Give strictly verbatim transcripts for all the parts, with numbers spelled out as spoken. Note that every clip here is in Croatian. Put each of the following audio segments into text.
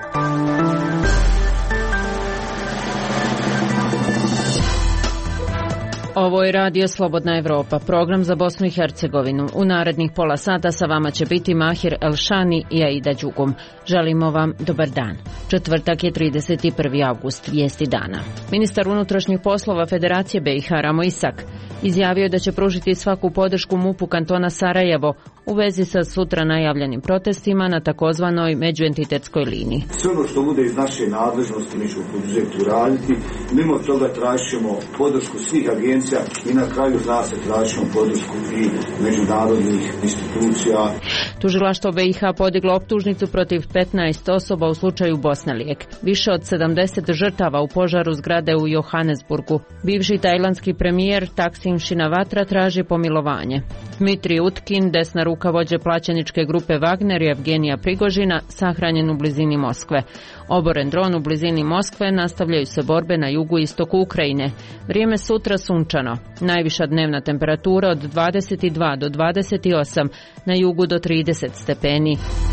Ovo je Radio Slobodna Evropa, program za Bosnu i Hercegovinu. U narednih pola sata sa vama će biti Mahir Elšani i Aida Đugum. Želimo vam dobar dan. Četvrtak je trideset prvi avgust, vijesti dana. Ministar unutrašnjih poslova Federacije B i H Ramo Isak izjavio je da će pružiti svaku podršku MUP-u kantona Sarajevo u vezi sa sutra najavljenim protestima na takozvanoj međuentitetskoj liniji. Sve ono što bude iz naše nadležnosti mi ćemo poduzeti uraditi. Mimo toga tražit ćemo podršku svih agencija i na kraju zna se tražit ćemo podršku i međunarodnih institucija. Tužilaštvo B i H podiglo optužnicu protiv petnaest osoba u slučaju Bosnalijek. Više od sedamdeset žrtava u požaru zgrade u Johannesburgu. Bivši tajlandski premijer Taksin Shinawatra traži pomilovanje. Dmitri Utkin, desna ruka vođe plaćeničke grupe Wagner i Evgenija Prigožina, sahranjen u blizini Moskve. Oboren dron u blizini Moskve, nastavljaju se borbe na jugu i istoku Ukrajine. Vrijeme sutra sunčano. Najviša dnevna temperatura od dvadeset dva do dvadeset osam, na jugu do trideset stepeni.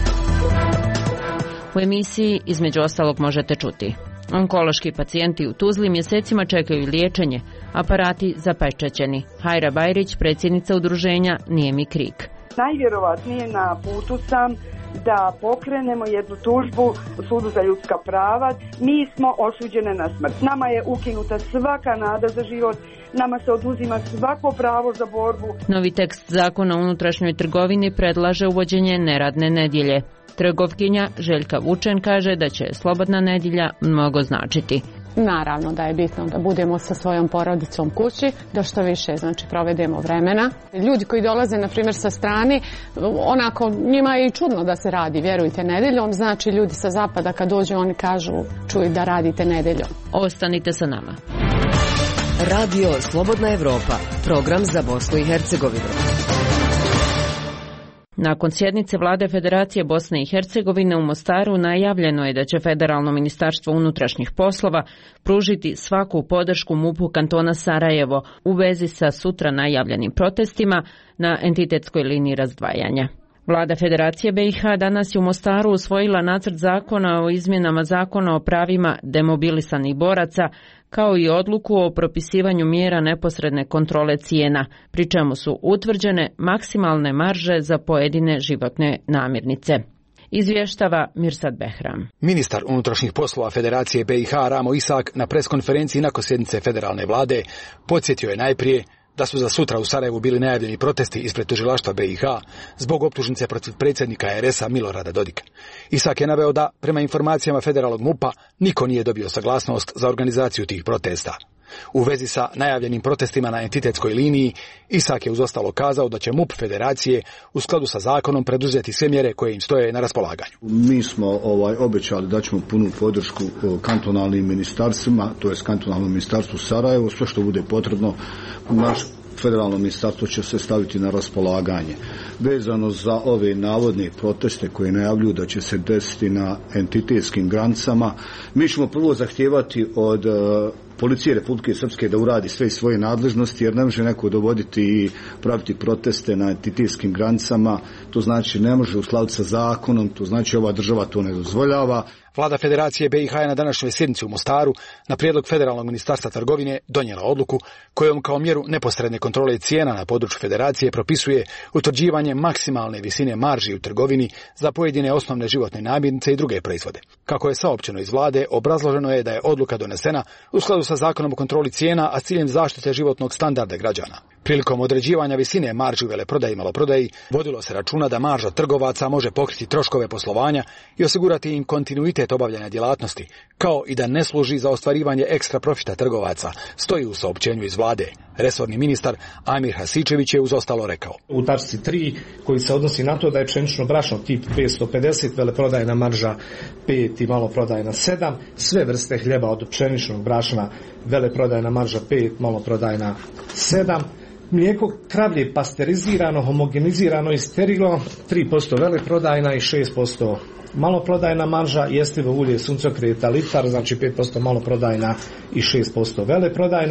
U emisiji između ostalog možete čuti: onkološki pacijenti u Tuzli mjesecima čekaju liječenje, aparati zapečaćeni. Hajra Bajrić, predsjednica udruženja Nije mi krik. Najvjerovatnije na putu sam da pokrenemo jednu tužbu u Sudu za ljudska prava. Mi smo osuđene na smrt. Nama je ukinuta svaka nada za život. Nama se oduzima svako pravo za borbu. Novi tekst zakona o unutrašnjoj trgovini predlaže uvođenje neradne nedjelje. Trgovkinja Željka Vučen kaže da će slobodna nedjelja mnogo značiti. Naravno da je bitno da budemo sa svojom porodicom kući, da što više znači provedemo vremena. Ljudi koji dolaze na primjer sa strane, onako njima je i čudno da se radi, vjerujte, nedjeljom. Znači ljudi sa zapada kad dođu oni kažu čuj da radite nedjeljom. Ostanite sa nama. Radio Slobodna Evropa, program za Bosnu i Hercegovinu. Nakon sjednice Vlade Federacije Bosne i Hercegovine u Mostaru najavljeno je da će Federalno ministarstvo unutrašnjih poslova pružiti svaku podršku MUP-u kantona Sarajevo u vezi sa sutra najavljenim protestima na entitetskoj liniji razdvajanja. Vlada Federacije B i H danas je u Mostaru usvojila nacrt zakona o izmjenama zakona o pravima demobilisanih boraca, kao i odluku o propisivanju mjera neposredne kontrole cijena, pri čemu su utvrđene maksimalne marže za pojedine životne namirnice. Izvještava Mirsad Behram. Ministar unutrašnjih poslova Federacije B i H Ramo Isak na preskonferenciji nakon sjednice federalne vlade podsjetio je najprije da su za sutra u Sarajevu bili najavljeni protesti ispred tužilaštva B i H zbog optužnice protiv predsjednika R S-a Milorada Dodika. Isak je naveo da, prema informacijama federalnog MUP-a, niko nije dobio saglasnost za organizaciju tih protesta. U vezi sa najavljenim protestima na entitetskoj liniji, Isak je uz ostalo kazao da će MUP Federacije u skladu sa zakonom preduzeti sve mjere koje im stoje na raspolaganju. Mi smo ovaj, obećali da ćemo punu podršku kantonalnim ministarstvima, to je kantonalnom ministarstvu Sarajevo, sve što bude potrebno, naš federalno ministarstvo će se staviti na raspolaganje. Vezano za ove navodne proteste koje najavljuju da će se desiti na entitetskim granicama, mi ćemo prvo zahtijevati od Policije Republike Srpske da uradi sve svoje nadležnosti, jer ne može neko dovoditi i praviti proteste na entitetskim granicama, to znači ne može uskladiti sa zakonom, to znači ova država to ne dozvoljava. Vlada Federacije B i H je na današnjoj sjednici u Mostaru na prijedlog Federalnog ministarstva trgovine donijela odluku kojom kao mjeru neposredne kontrole cijena na području Federacije propisuje utvrđivanje maksimalne visine marži u trgovini za pojedine osnovne životne namirnice i druge proizvode. Kako je saopćeno iz vlade, obrazloženo je da je odluka donesena u skladu sa zakonom o kontroli cijena, a s ciljem zaštite životnog standarda građana. Prilikom određivanja visine marži u veleprodaji i maloprodaji vodilo se računa da marža trgovaca može pokriti troškove poslovanja i osigurati im kontinuitet obavljanja djelatnosti, kao i da ne služi za ostvarivanje ekstra profita trgovaca, stoji u saopćenju iz vlade. Resorni ministar Amir Hasičević je uz ostalo rekao: u tačci tri koji se odnosi na to da je pšenično brašno tip petsto pedeset, veleprodajna marža pet i maloprodajna sedam, sve vrste hljeba od pšeničnog brašna, veleprodajna marža pet, maloprodajna sedam, mlijeko kravlje pasterizirano, homogenizirano i sterilno tri posto veleprodajna i šest posto maloprodajna marža, jestivo ulje suncokreta litar, znači pet posto maloprodajna i šest posto veleprodajna,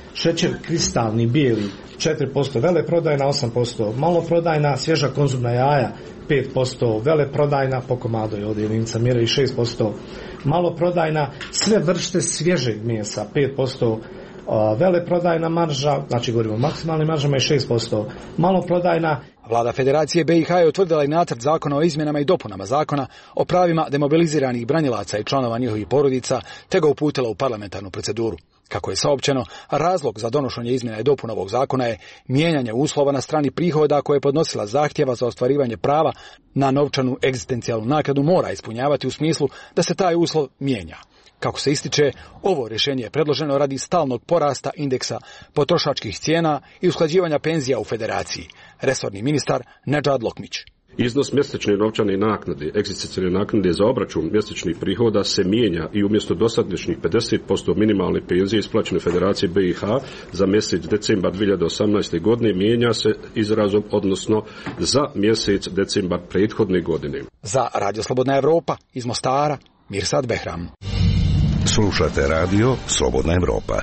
šećer kristalni, bijeli, četiri posto veleprodajna, osam posto maloprodajna, svježa konzumna jaja, pet posto veleprodajna, po komadu je ovdje jedinica mjere i šest posto maloprodajna, sve vrste svježeg mesa, pet posto veleprodajna marža, znači govorimo o maksimalnim maržama i šest posto maloprodajna. Vlada Federacije B i H je utvrdila i nacrt zakona o izmjenama i dopunama zakona o pravima demobiliziranih branilaca i članova njihovih porodica, te ga uputila u parlamentarnu proceduru. Kako je saopćeno, razlog za donošenje izmjena i dopuna ovog zakona je mijenjanje uslova na strani prihoda koje je podnosila zahtjeva za ostvarivanje prava na novčanu egzistencijalnu naknadu mora ispunjavati u smislu da se taj uslov mijenja. Kako se ističe, ovo rješenje je predloženo radi stalnog porasta indeksa potrošačkih cijena i usklađivanja penzija u Federaciji. Resorni ministar Nedžad Lokmić. Iznos mjesečne novčane naknade, egzistencijalne naknade za obračun mjesečnih prihoda se mijenja i umjesto dosadašnjih pedeset posto minimalne penzije isplaćene Federacije B i H za mjesec decembar dvije hiljade osamnaeste. godine mijenja se izrazom odnosno za mjesec decembar prethodne godine. Za Radio Slobodna Evropa iz Mostara, Mirsad Behram. Slušate radio Slobodna Evropa.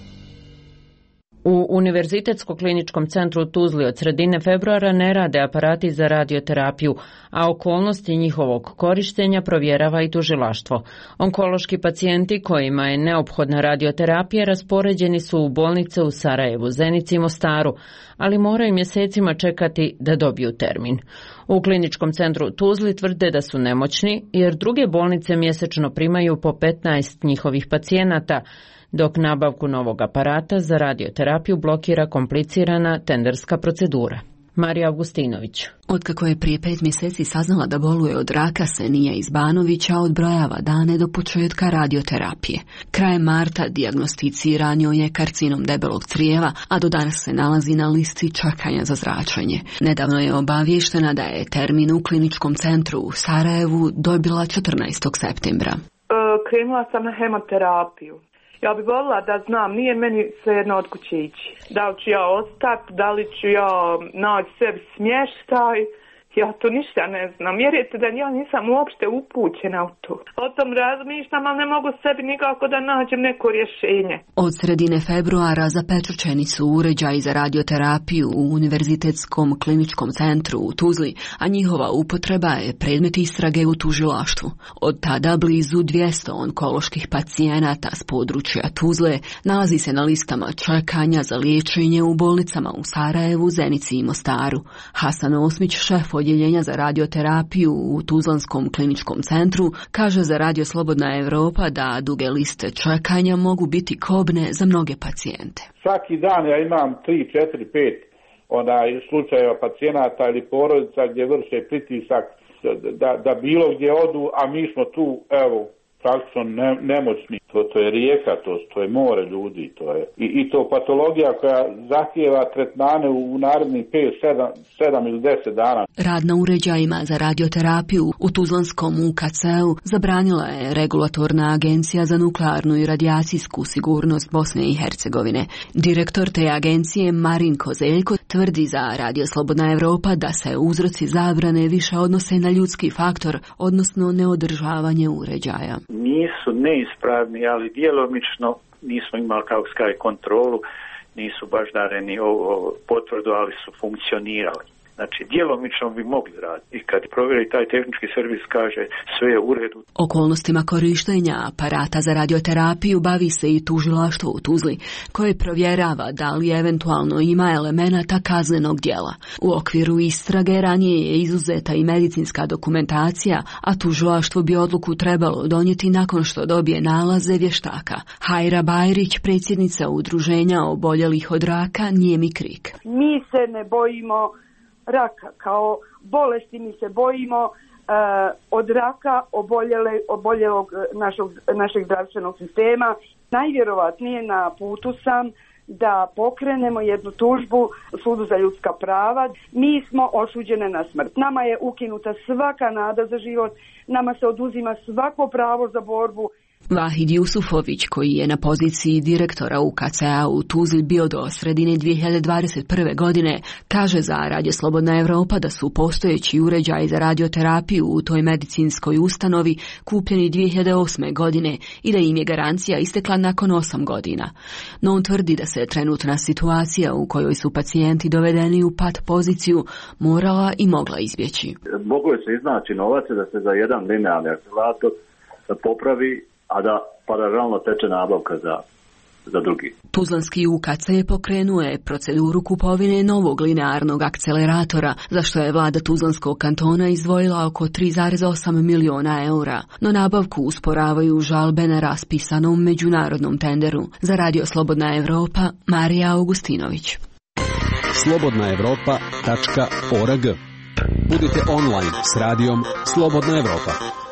U Univerzitetsko-kliničkom centru u Tuzli od sredine februara ne rade aparati za radioterapiju, a okolnosti njihovog korištenja provjerava i tužilaštvo. Onkološki pacijenti kojima je neophodna radioterapija raspoređeni su u bolnice u Sarajevu, Zenici i Mostaru, ali moraju mjesecima čekati da dobiju termin. U kliničkom centru Tuzli tvrde da su nemoćni jer druge bolnice mjesečno primaju po petnaest njihovih pacijenata, dok nabavku novog aparata za radioterapiju blokira komplicirana tenderska procedura. Marija Augustinović. Otkako je prije pet mjeseci saznala da boluje od raka, Senija iz Banovića odbrojava dane do početka radioterapije. Krajem marta dijagnosticiran joj je karcinom debelog crijeva, a do danas se nalazi na listi čekanja za zračenje. Nedavno je obavještena da je termin u kliničkom centru u Sarajevu dobila četrnaestog septembra. E, krenula sam na hemoterapiju. Ja bi volila da znam, nije meni svejedno od kuće ići. Da li ću ja ostati, da li ću ja naći sebi smještaj, ja to ništa ne znam. Vjerujete da ja nisam uopšte upućena u to. O tom razmišljam, ali ne mogu sebi nikako da nađem neko rješenje. Od sredine februara zapečaćeni su uređaji za radioterapiju u Univerzitetskom kliničkom centru u Tuzli, a njihova upotreba je predmet istrage u tužilaštvu. Od tada blizu dvjesto onkoloških pacijenata s područja Tuzle nalazi se na listama čekanja za liječenje u bolnicama u Sarajevu, Zenici i Mostaru. Hasan Osmić, šef odjeljenja za radioterapiju u Tuzlanskom kliničkom centru, kaže za Radio Slobodna Evropa da duge liste čekanja mogu biti kobne za mnoge pacijente. Svaki dan ja imam tri, četiri, pet onaj slučajeva pacijenata ili porodica gdje vrše pritisak da, da bilo gdje odu, a mi smo tu, evo, praktično ne, nemoćni. To, to je rijeka, to, to je more ljudi. To je. I, I to patologija koja zahtijeva tretmane u, u narednih pet, sedam ili deset dana. Rad na uređajima za radioterapiju u Tuzlanskom U K C-u zabranila je Regulatorna agencija za nuklearnu i radijacijsku sigurnost Bosne i Hercegovine. Direktor te agencije Marin Kozeljko tvrdi za Radio Slobodna Evropa da se uzroci zabrane više odnose na ljudski faktor, odnosno neodržavanje uređaja. Nisu neispravni, ali djelomično nismo imali kao skaj kontrolu, nisu baš dareni ovo potvrdu, ali su funkcionirali. Znači, djelomično bi mogli raditi. I kad provjeri taj tehnički servis kaže sve je u redu. Okolnostima korištenja aparata za radioterapiju bavi se i tužilaštvo u Tuzli, koje provjerava da li eventualno ima elemenata kaznenog djela. U okviru istrage ranije je izuzeta i medicinska dokumentacija, a tužilaštvo bi odluku trebalo donijeti nakon što dobije nalaze vještaka. Hajra Bajrić, predsjednica udruženja oboljelih od raka Nijemi Krik. Mi se ne bojimo raka, kao bolesti mi se bojimo uh, od raka oboljele, oboljelog našog, našeg zdravstvenog sistema. Najvjerovatnije na putu sam da pokrenemo jednu tužbu Sudu za ljudska prava. Mi smo osuđene na smrt. Nama je ukinuta svaka nada za život, nama se oduzima svako pravo za borbu. Vahid Jusufović, koji je na poziciji direktora U K C-a u Tuzli bio do sredine dvije hiljade dvadeset prve. godine, kaže za Radio Slobodna Evropa da su postojeći uređaji za radioterapiju u toj medicinskoj ustanovi kupljeni dvije hiljade osme. godine i da im je garancija istekla nakon osam godina. No on tvrdi da se trenutna situacija u kojoj su pacijenti dovedeni u pat poziciju morala i mogla izbjeći. Moglo je se iznaći novac da se za jedan linearni akcelerator popravi, a da paralelno teče nabavka za, za drugi. Tuzlanski U K C pokrenuo je proceduru kupovine novog linearnog akceleratora, za što je vlada Tuzlanskog kantona izdvojila oko tri zarez osam miliona eura, no nabavku usporavaju žalbe na raspisanom međunarodnom tenderu. Za Radio Slobodna Evropa, Marija Augustinović. slobodna evropa tačka org. Budite online s radijom Slobodna Evropa.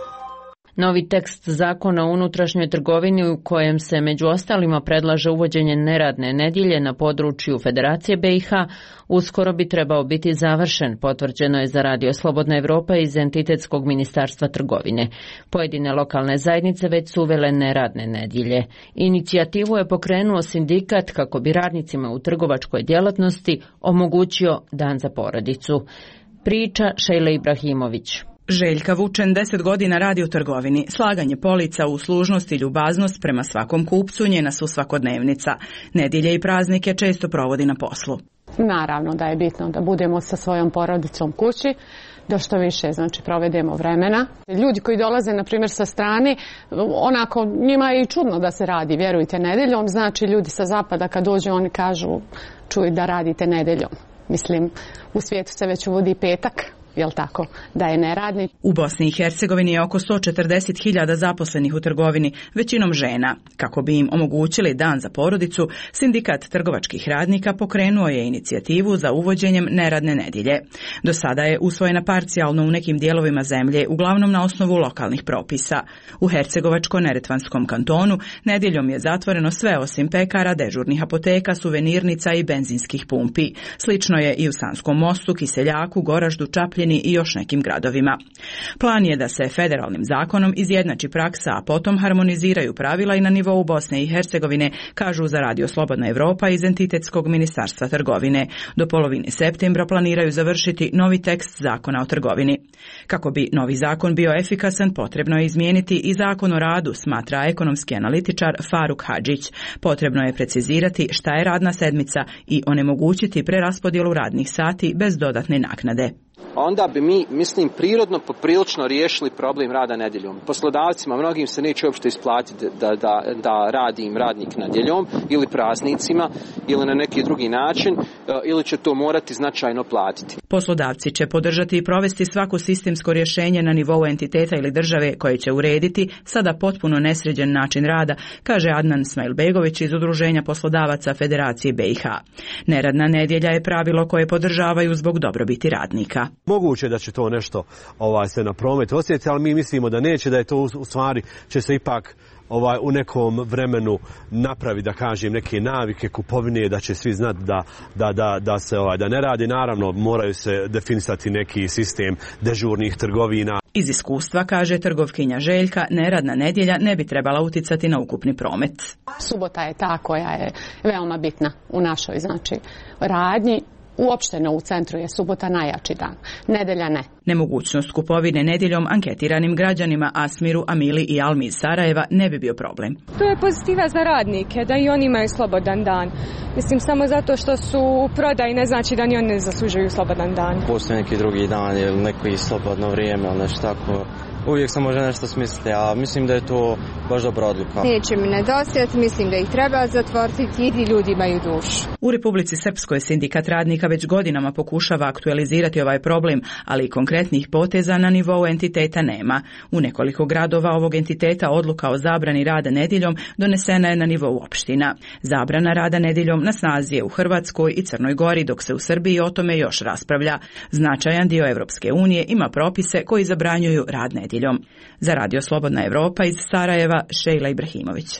Novi tekst zakona o unutrašnjoj trgovini u kojem se među ostalima predlaže uvođenje neradne nedjelje na području Federacije B i H uskoro bi trebao biti završen, potvrđeno je za Radio Slobodna Evropa iz Entitetskog ministarstva trgovine. Pojedine lokalne zajednice već su uvele neradne nedjelje. Inicijativu je pokrenuo sindikat kako bi radnicima u trgovačkoj djelatnosti omogućio dan za porodicu. Priča Šejle Ibrahimović. Željka Vučen deset godina radi u trgovini. Slaganje polica, uslužnost i ljubaznost prema svakom kupcu njena su svakodnevnica. Nedjelje i praznike često provodi na poslu. Naravno da je bitno da budemo sa svojom porodicom kući, da što više znači provedemo vremena. Ljudi koji dolaze na primjer sa strane, onako njima je i čudno da se radi, vjerujte, nedjeljom. Znači ljudi sa zapada kad dođu oni kažu čuj da radite nedjeljom. Mislim, u svijetu se već uvodi petak. Jel tako, da je neradni. U Bosni i Hercegovini je oko sto četrdeset hiljada zaposlenih u trgovini, većinom žena. Kako bi im omogućili dan za porodicu, sindikat trgovačkih radnika pokrenuo je inicijativu za uvođenjem neradne nedjelje. Do sada je usvojena parcijalno u nekim dijelovima zemlje, uglavnom na osnovu lokalnih propisa. U Hercegovačko-neretvanskom kantonu nedjeljom je zatvoreno sve osim pekara, dežurnih apoteka, suvenirnica i benzinskih pumpi. Slično je i u Sanskom Mostu, Kiseljaku, Goraždu, Čapljini i još nekim gradovima. Plan je da se federalnim zakonom izjednači praksa, a potom harmoniziraju pravila i na nivou Bosne i Hercegovine, kažu za Radio Slobodna Evropa iz Entitetskog ministarstva trgovine. Do polovine septembra planiraju završiti novi tekst zakona o trgovini. Kako bi novi zakon bio efikasan, potrebno je izmijeniti i zakon o radu, smatra ekonomski analitičar Faruk Hadžić. Potrebno je precizirati šta je radna sedmica i onemogućiti preraspodjelu radnih sati bez dodatne naknade. Onda bi mi, mislim, prirodno poprilično riješili problem rada nedjeljom. Poslodavcima, mnogim se neće uopšte isplatiti da, da, da radi im radnik nedjeljom ili praznicima ili na neki drugi način, ili će to morati značajno platiti. Poslodavci će podržati i provesti svako sistemsko rješenje na nivou entiteta ili države koje će urediti sada potpuno nesređen način rada, kaže Adnan Smajlbegović iz Udruženja poslodavaca Federacije B i H. Neradna nedjelja je pravilo koje podržavaju zbog dobrobiti radnika. Moguće da će to nešto ovaj, se na promet osjetiti, ali mi mislimo da neće, da je to u stvari će se ipak ovaj, u nekom vremenu napravi, da kažem, neke navike kupovine, da će svi znati da, da, da, da se ovaj, da ne radi. Naravno, moraju se definisati neki sistem dežurnih trgovina. Iz iskustva, kaže trgovkinja Željka, neradna nedjelja ne bi trebala uticati na ukupni promet. Subota je ta koja je veoma bitna u našoj znači radnji. Uopšteno u centru je subota najjači dan, nedelja ne. Nemogućnost kupovine nedjeljom anketiranim građanima Asmiru, Amili i Almi iz Sarajeva ne bi bio problem. To je pozitiva za radnike, da i oni imaju slobodan dan. Mislim, samo zato što su u prodaji ne znači da ni oni ne zaslužuju slobodan dan. Postoji neki drugi dan ili neko i slobodno vrijeme ili nešto tako. Uvijek se može nešto smisliti, a mislim da je to baš dobra odluka. Neće mi nedostajati, mislim da ih treba zatvoriti i ti ljudi imaju dušu. U Republici Srpskoj sindikat radnika već godinama pokušava aktualizirati ovaj problem, ali konkretnih poteza na nivou entiteta nema. U nekoliko gradova ovog entiteta odluka o zabrani rada nedjeljom donesena je na nivou opština. Zabrana rada nedjeljom na snazi je u Hrvatskoj i Crnoj Gori, dok se u Srbiji o tome još raspravlja. Značajan dio Evropske unije ima propise koji zabranjuju rad nedjeljom. Za Radio Slobodna Evropa iz Sarajeva, Šejla Ibrahimović.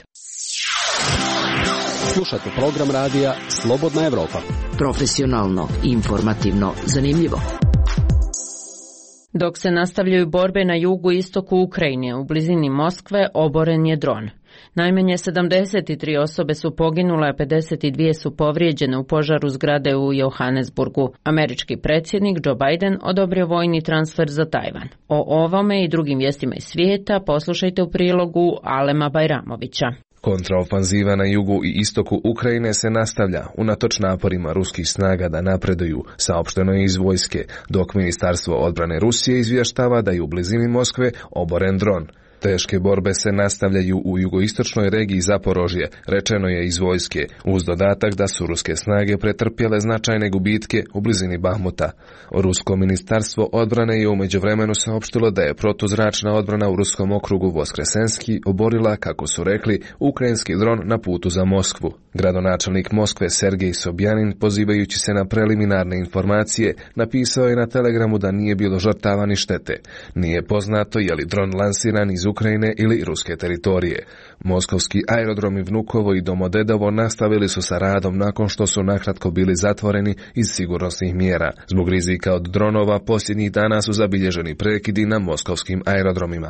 Slušate program radija Slobodna Evropa. Profesionalno, informativno, zanimljivo. Dok se nastavljaju borbe na jugu i istoku Ukrajine, u blizini Moskve oboren je dron. Najmanje sedamdeset tri osobe su poginule, a pedeset dvije su povrijeđene u požaru zgrade u Johannesburgu. Američki predsjednik Joe Biden odobrio vojni transfer za Tajvan. O ovome i drugim vijestima iz svijeta poslušajte u prilogu Alema Bajramovića. Kontraofanziva na jugu i istoku Ukrajine se nastavlja unatoč naporima ruskih snaga da napreduju, saopšteno je iz vojske, dok Ministarstvo odbrane Rusije izvještava da je u blizini Moskve oboren dron. Teške borbe se nastavljaju u jugoistočnoj regiji Zaporožje, rečeno je iz vojske, uz dodatak da su ruske snage pretrpjele značajne gubitke u blizini Bahmuta. Rusko ministarstvo odbrane je u međuvremenu saopštilo da je protuzračna odbrana u ruskom okrugu Voskresenski oborila, kako su rekli, ukrajinski dron na putu za Moskvu. Gradonačelnik Moskve Sergej Sobjanin, pozivajući se na preliminarne informacije, napisao je na Telegramu da nije bilo žrtava ni štete. Nije poznato je li dron lansiran iz Ukrajine ili ruske teritorije. Moskovski aerodromi Vnukovo i Domodedovo nastavili su sa radom nakon što su nakratko bili zatvoreni iz sigurnosnih mjera. Zbog rizika od dronova posljednjih dana su zabilježeni prekidi na moskovskim aerodromima.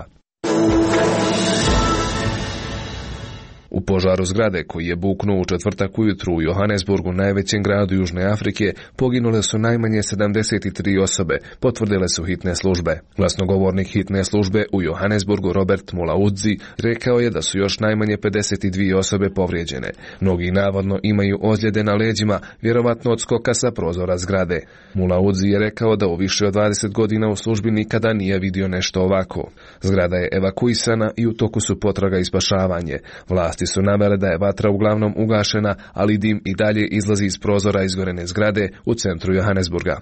U požaru zgrade koji je buknuo u četvrtak ujutru u Johannesburgu, najvećem gradu Južne Afrike, poginule su najmanje sedamdeset tri osobe, potvrdile su hitne službe. Glasnogovornik hitne službe u Johannesburgu Robert Mulaudzi rekao je da su još najmanje pedeset dvije osobe povrijeđene. Mnogi navodno imaju ozljede na leđima, vjerovatno od skoka sa prozora zgrade. Mulaudzi je rekao da u više od dvadeset godina u službi nikada nije vidio nešto ovako. Zgrada je evakuisana i u toku su potraga i spašavanje. Vlasti su navele da je vatra uglavnom ugašena, ali dim i dalje izlazi iz prozora izgorene zgrade u centru Johannesburga.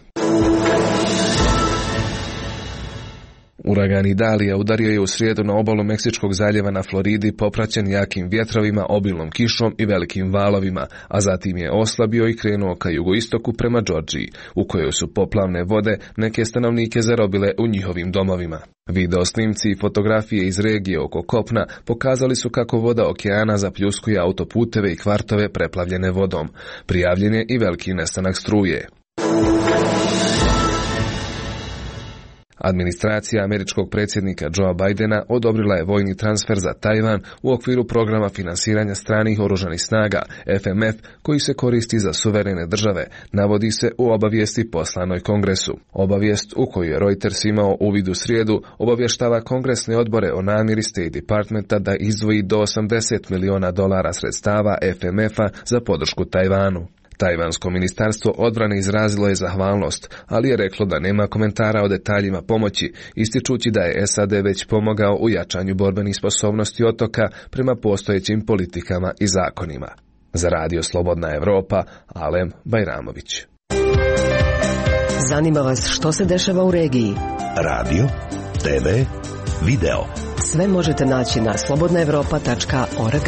Uragan Idalija udario je u srijedu na obalu Meksičkog zaljeva na Floridi, popraćen jakim vjetrovima, obilnom kišom i velikim valovima, a zatim je oslabio i krenuo ka jugoistoku prema Džordžiji, u kojoj su poplavne vode neke stanovnike zarobile u njihovim domovima. Video snimci i fotografije iz regije oko kopna pokazali su kako voda okeana zapljuskuje autoputeve i kvartove preplavljene vodom. Prijavljen je i veliki nestanak struje. Administracija američkog predsjednika Joea Bidena odobrila je vojni transfer za Tajvan u okviru programa finansiranja stranih oružanih snaga F M F koji se koristi za suverene države, navodi se u obavijesti poslanoj Kongresu. Obavijest u koju je Reuters imao uvid u srijedu obavještava kongresne odbore o namjeri State Departmenta da izdvoji do osamdeset miliona dolara sredstava F M F-a za podršku Tajvanu. Tajvansko ministarstvo odbrane izrazilo je zahvalnost, ali je reklo da nema komentara o detaljima pomoći, ističući da je S A D već pomogao u jačanju borbenih sposobnosti otoka prema postojećim politikama i zakonima. Za Radio Slobodna Evropa, Alem Bajramović. Zanima vas što se dešava u regiji? Radio, T V, video. Sve možete naći na slobodna evropa tačka org.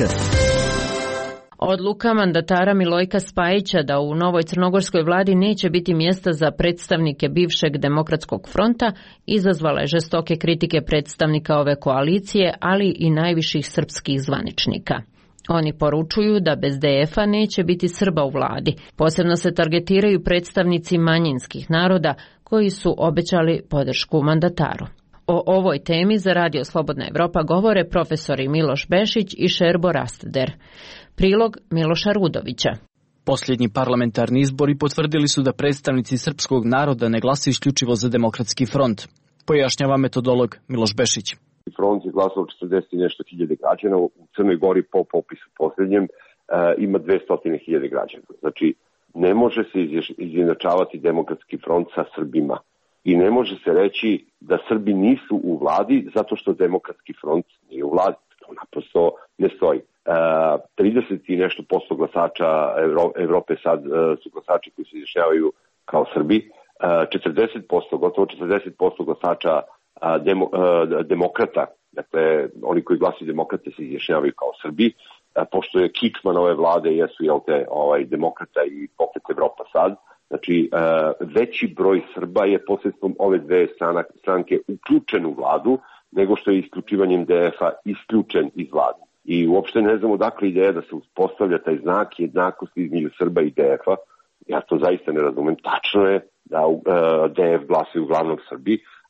Odluka mandatara Milojka Spajića da u novoj crnogorskoj vladi neće biti mjesta za predstavnike bivšeg Demokratskog fronta izazvala je žestoke kritike predstavnika ove koalicije, ali i najviših srpskih zvaničnika. Oni poručuju da bez D F-a neće biti Srba u vladi. Posebno se targetiraju predstavnici manjinskih naroda koji su obećali podršku mandataru. O ovoj temi za Radio Slobodna Evropa govore profesori Miloš Bešić i Šerbo Rasteder. Prilog Miloša Rudovića. Posljednji parlamentarni izbori potvrdili su da predstavnici srpskog naroda ne glasaju isključivo za Demokratski front. Pojašnjava metodolog Miloš Bešić. Front je glasao četrdeset i nešto hiljade građana, u Crnoj Gori po popisu posljednjem e, ima dvesta hiljada građana. Znači, ne može se izjednačavati Demokratski front sa Srbima. I ne može se reći da Srbi nisu u vladi zato što Demokratski front nije u vladi. To naprosto ne stoji. Uh, trideset i nešto posto glasača Evrope sad uh, su glasači koji se izjašnjavaju kao Srbi. Uh, četrdeset posto, gotovo četrdeset posto glasača uh, demo, uh, demokrata, dakle oni koji glasaju demokrate se izjašnjavaju kao Srbi. Uh, pošto je kičman ove vlade jesu jel te ovaj, demokrata i pokret Evropa sad. Znači, uh, veći broj Srba je posredstvom ove dve stranke uključen u vladu nego što je isključivanjem D F-a isključen iz vlade. I uopšte ne znam odakle ideja da se uspostavlja taj znak jednakosti između Srba i D F-a. Ja to zaista ne razumem. Tačno je da uh, D F glasaju uglavnom Srbi,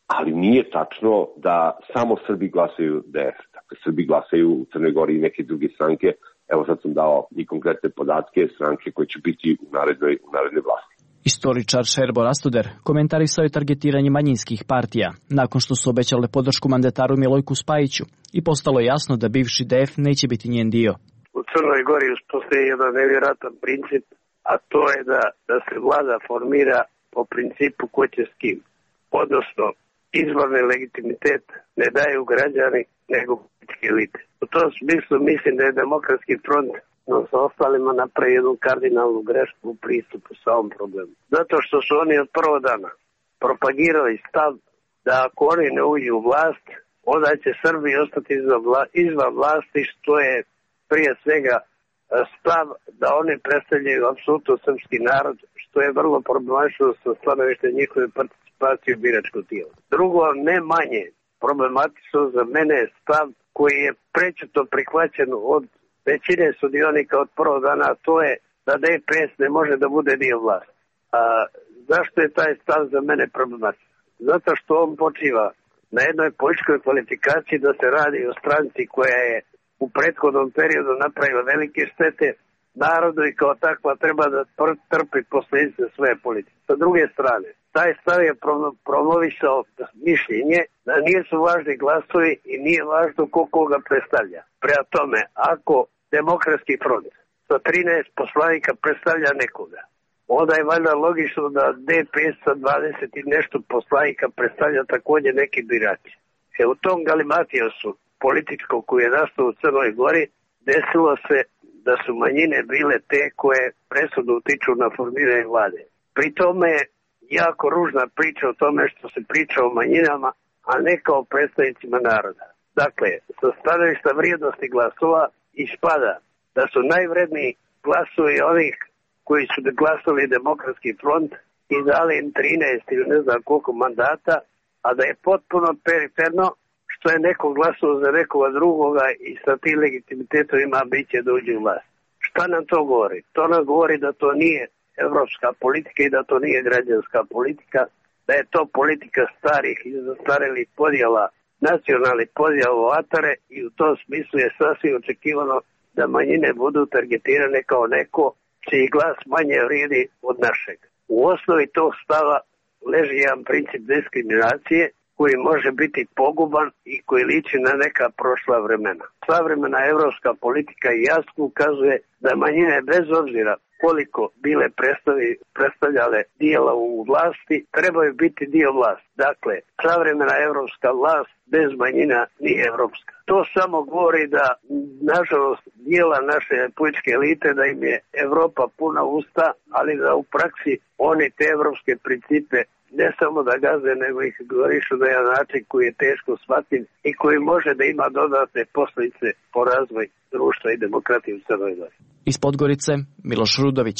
ali nije tačno da samo Srbi glasaju D F. Dakle, Srbi glasaju u Crnoj Gori i neke druge stranke. Evo sad sam dao i konkretne podatke stranke koje će biti u narednoj, u narednoj vlasti. Istoričar Šerbo Rastuder komentarisao je targetiranje manjinskih partija nakon što su obećale podršku mandataru Milojku Spajiću i postalo jasno da bivši D F neće biti njen dio. U Crnoj Gori postoji jedan nevjerojatan princip, a to je da, da se vlada formira po principu ko će s kim. Odnosno, izvorni legitimitet ne daju građani, nego političke elite. U tom smislu mislim da je Demokratski front no sa ostalima napravi jednu kardinalnu grešku u pristupu sa ovom problemu. Zato što su oni od prvog dana propagirali stav da ako oni ne uđu u vlast, onda će Srbi ostati izvan vlasti, što je prije svega stav da oni predstavljaju apsolutno srpski narod, što je vrlo problematično sa stanovište njihove participacije u biračko tijelo. Drugo, ne manje problematično za mene je stav koji je prečeto prihvaćen od većine sudionika od prvog dana, a to je da D P S ne može da bude dio vlasti. A zašto je taj stav za mene problematičan? Zato što on počiva na jednoj političkoj kvalifikaciji da se radi o stranci koja je u prethodnom periodu napravila velike štete narodu i kao takva treba da trpi posljedice svoje politike. Sa druge strane, taj stav je promovisao mišljenje da nisu važni glasovi i nije važno ko koga predstavlja. Prema tome, ako Demokratski front sa trinaest poslanika predstavlja nekoga, onda je valjda logično da D P S sa dvadeset i nešto poslanika predstavlja također neki birači. E u tom galimatijosu političkom koji je nastao u Crnoj Gori desilo se da su manjine bile te koje presudno utiču na formiranje vlade. Pri tome je jako ružna priča o tome što se priča o manjinama, a ne kao predstavnicima naroda. Dakle, sa stanovišta vrijednosti glasova ispada da su najvredniji glasovi onih koji su glasali Demokratski front i dali im trinaest ili ne znam koliko mandata, a da je potpuno periferno što je neko glasao za nekoga drugoga i sa tim legitimitetom ima biće da uđe u vlast. Šta nam to govori? To nam govori da to nije evropska politika i da to nije građanska politika, da je to politika starih i zastarelih podjela, nacionalnih podjela u atare i u tom smislu je sasvim očekivano da manjine budu targetirane kao neko čiji glas manje vrijedi od našeg. U osnovi tog stava leži jedan princip diskriminacije koji može biti poguban i koji liči na neka prošla vremena. Savremena evropska politika jasno ukazuje da manjine bez obzira koliko bile predstavljale dijela u vlasti, trebaju biti dio vlasti. Dakle, savremena evropska vlast bez manjina nije evropska. To samo govori da, nažalost, dijela naše političke elite da im je Evropa puna usta, ali da u praksi oni te evropske principe ne samo da gaze, nego ih govorišu na jedan način koji je teško shvatljiv i koji može da ima dodatne posljedice po razvoj društva i demokratije u Crnoj Gori. Iz Podgorice, Miloš Rudović.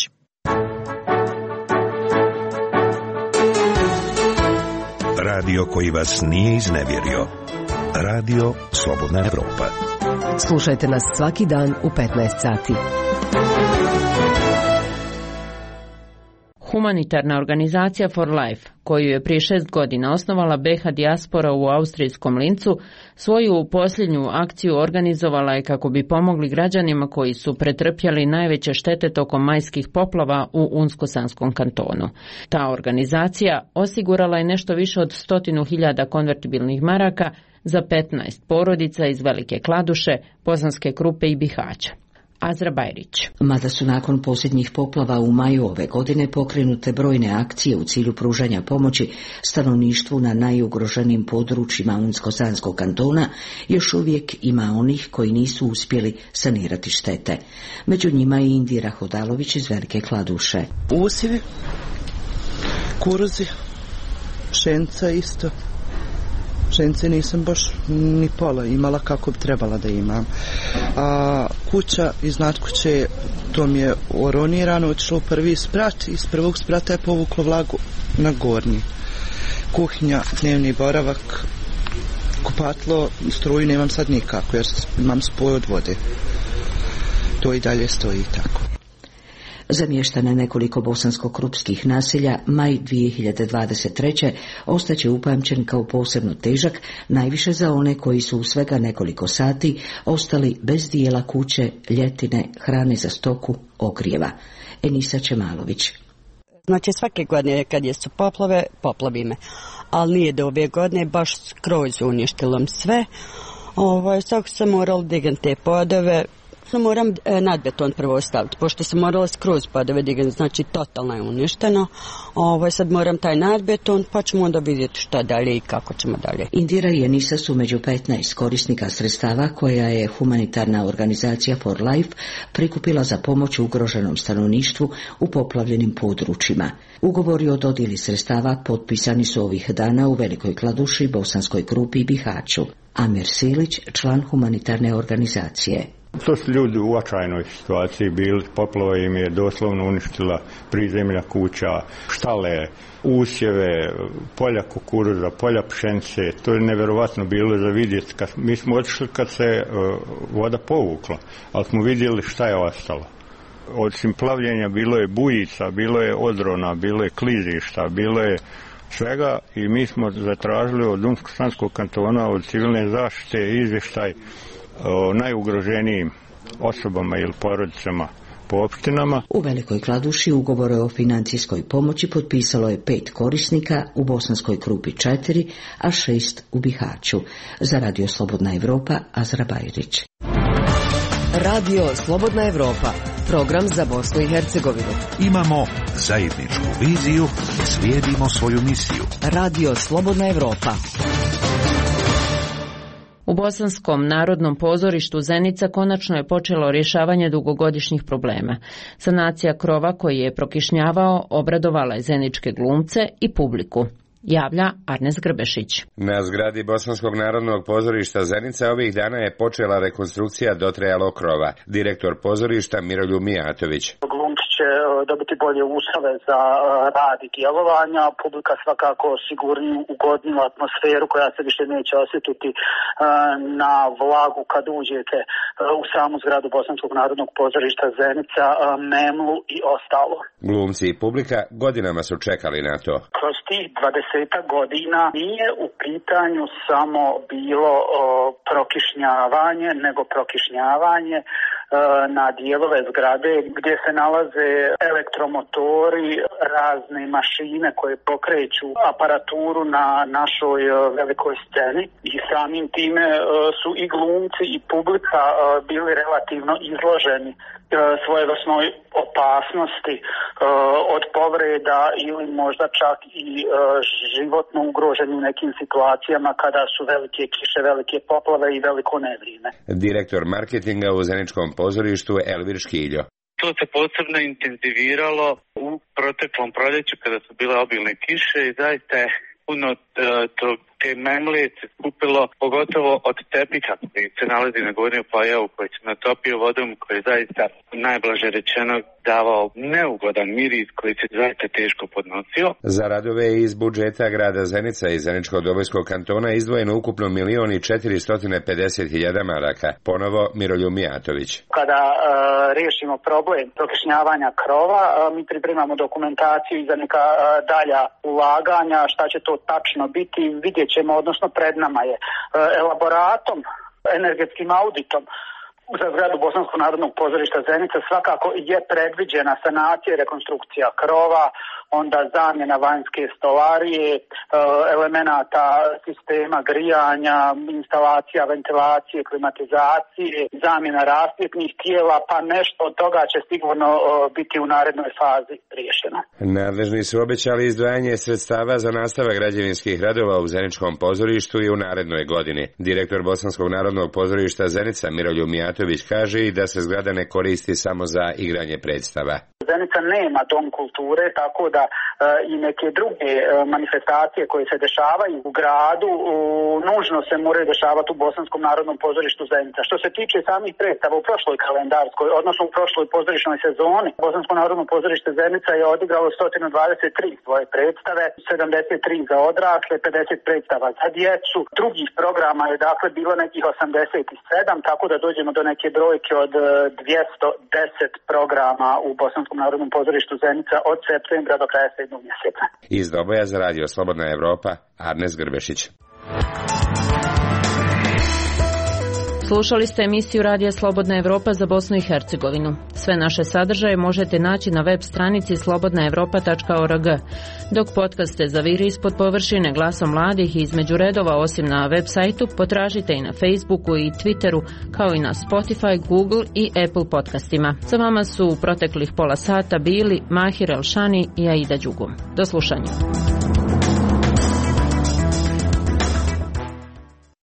Radio koji vas nije iznevjerio. Radio Slobodna Evropa. Slušajte nas svaki dan u petnaest sati. Humanitarna organizacija For Life, koju je prije šest godina osnovala B H dijaspora u austrijskom Lincu, svoju posljednju akciju organizovala je kako bi pomogli građanima koji su pretrpjeli najveće štete tokom majskih poplava u Unsko-Sanskom kantonu. Ta organizacija osigurala je nešto više od stotinu hiljada konvertibilnih maraka za petnaest porodica iz Velike Kladuše, Bosanske Krupe i Bihaća. Azra Bajrić. Mada su nakon posljednjih poplava u maju ove godine pokrenute brojne akcije u cilju pružanja pomoći stanovništvu na najugroženijim područjima Unsko-Sanskog kantona, još uvijek ima onih koji nisu uspjeli sanirati štete. Među njima i Indira Hodalović iz Velike Kladuše. Usjevi, kuruzi, pšenica isto. Pšenice nisam baš ni pola imala kako bi trebala da imam. A kuća iznad kuće, to mi je oronirano, otišlo u prvi sprat, iz prvog sprata je povuklo vlagu na gornji. Kuhinja, dnevni boravak, kupatlo, struju nemam sad nikako jer imam spoj od vode. To i dalje stoji tako. Za mještane nekoliko bosansko-krupskih naselja maj dvije hiljade dvadeset treće ostaće upamćen kao posebno težak, najviše za one koji su u svega nekoliko sati ostali bez dijela kuće, ljetine, hrane za stoku, ogrijeva. Enisa Čemalović. Znači svake godine kad je su poplave, poplavi me, ali nije do ove godine baš skroz uništilo sve. Ovo, sad sam morala digati te podove. Moram e, nadbeton prvo staviti, pošto sam morala skroz podove digati, znači totalno je uništeno. Ovo, sad moram taj nadbeton, pa ćemo onda vidjeti šta dalje i kako ćemo dalje. Indira i Enisa su među petnaest korisnika sredstava koja je humanitarna organizacija For Life prikupila za pomoć ugroženom stanovništvu u poplavljenim područjima. Ugovori o dodjeli sredstava potpisani su ovih dana u Velikoj Kladuši, Bosanskoj Krupi i Bihaću. Amir Silić, član humanitarne organizacije. To su ljudi u očajnoj situaciji bili, poplava im je doslovno uništila prizemlja kuća, štale, usjeve, polja kukuruza, polja pšenice. To je nevjerovatno bilo za vidjeti. Kad, mi smo otišli kad se uh, voda povukla, ali smo vidjeli šta je ostalo. Osim plavljenja bilo je bujica, bilo je odrona, bilo je klizišta, bilo je svega i mi smo zatražili od Unsko-Sanskog kantona, od civilne zaštite izvještaj o najugroženijim osobama ili porodicama po opštinama. U Velikoj Kladuši ugovore o financijskoj pomoći potpisalo je pet korisnika, u Bosanskoj Krupi četiri, a šest u Bihaću. Za Radio Slobodna Evropa, Azra Bajrić. Radio Slobodna Evropa, program za Bosnu i Hercegovinu. Imamo zajedničku viziju, slijedimo svoju misiju. Radio Slobodna Evropa. U Bosanskom narodnom pozorištu Zenica konačno je počelo rješavanje dugogodišnjih problema. Sanacija krova koji je prokišnjavao obradovala je zeničke glumce i publiku. Javlja Arnes Grbešić. Na zgradi Bosanskog narodnog pozorišta Zenica ovih dana je počela rekonstrukcija dotrajalog krova. Direktor pozorišta Miroljub Mijatović. Glumci će dobiti bolje uslove za rad i djelovanja, publika svakako sigurniju, ugodniju atmosferu koja se više neće osjetiti na vlagu kad uđete u samu zgradu Bosanskog narodnog pozorišta Zenica, memlu i ostalo. Glumci i publika godinama su čekali na to. Kroz tih dvadesetak godina nije u pitanju samo bilo o, prokišnjavanje, nego prokišnjavanje o, na dijelove zgrade gdje se nalaze elektromotori, razne mašine koje pokreću aparaturu na našoj o, velikoj sceni i samim time o, su i glumci i publika o, bili relativno izloženi svojevrsnoj opasnosti od povreda ili možda čak i životno ugroženi u nekim situacijama kada su velike kiše, velike poplave i veliko nevrijeme. Direktor marketinga u Zeničkom pozorištu Elvir Škiljo. To se posebno intenziviralo u proteklom proljeću kada su bile obilne kiše i zaista je puno to, te memle se skupilo, pogotovo od tepiha koji se nalazi na gornjem plajavu, koji se natopio vodom, koji je zaista najblaže rečeno davao neugodan miris koji se zaista teško podnosio. Za radove iz budžeta grada Zenica i Zeničko-Dobojskog kantona izdvojeno ukupno milion i četiristo pedeset hiljada maraka. Ponovo Miroljub Mijatović. Kada uh, riješimo problem prokišnjavanja krova, uh, mi pripremamo dokumentaciju za neka uh, dalja ulaganja, šta će to tačno biti, vidjet ćemo, odnosno pred nama je uh, elaboratom, energetskim auditom za zgradu Bosanskog narodnog pozorišta Zenica svakako je predviđena sanacija i rekonstrukcija krova, onda zamjena vanjske stolarije, elemenata sistema grijanja, instalacija ventilacije, klimatizacije, zamjena rasvjetnih tijela, pa nešto od toga će sigurno biti u narednoj fazi riješeno. Nadležni su obećali izdvajanje sredstava za nastavak građevinskih radova u Zeničkom pozorištu i u narednoj godini. Direktor Bosanskog narodnog pozorišta Zenica Miroljub Mijatović kaže i da se zgrada ne koristi samo za igranje predstava. Zenica nema dom kulture, tako da e, i neke druge e, manifestacije koje se dešavaju u gradu u, nužno se moraju dešavati u Bosanskom narodnom pozorištu Zenica. Što se tiče samih predstava u prošloj kalendarskoj, odnosno u prošloj pozorišnoj sezoni, Bosansko narodno pozorište Zenica je odigralo sto dvadeset tri svoje predstave, sedamdeset tri za odrasle, pedeset predstava za djecu. Drugih programa je dakle bilo nekih osamdeset sedam, tako da dođemo do neke brojke od dvjesto deset programa u Bosanskom Narodnom pozorištu Zenica od septembra do kraja sedmog mjeseca. Iz Doboja za radio Slobodna Evropa, Arnes Grbešić. Slušali ste emisiju Radija Slobodna Evropa za Bosnu i Hercegovinu. Sve naše sadržaje možete naći na web stranici slobodna evropa tačka org. Dok podcaste zaviri ispod površine glasom mladih i između redova, osim na web sajtu, potražite i na Facebooku i Twitteru, kao i na Spotify, Google i Apple podcastima. Sa vama su u proteklih pola sata bili Mahir Elšani i Aida Đugum. Do slušanja.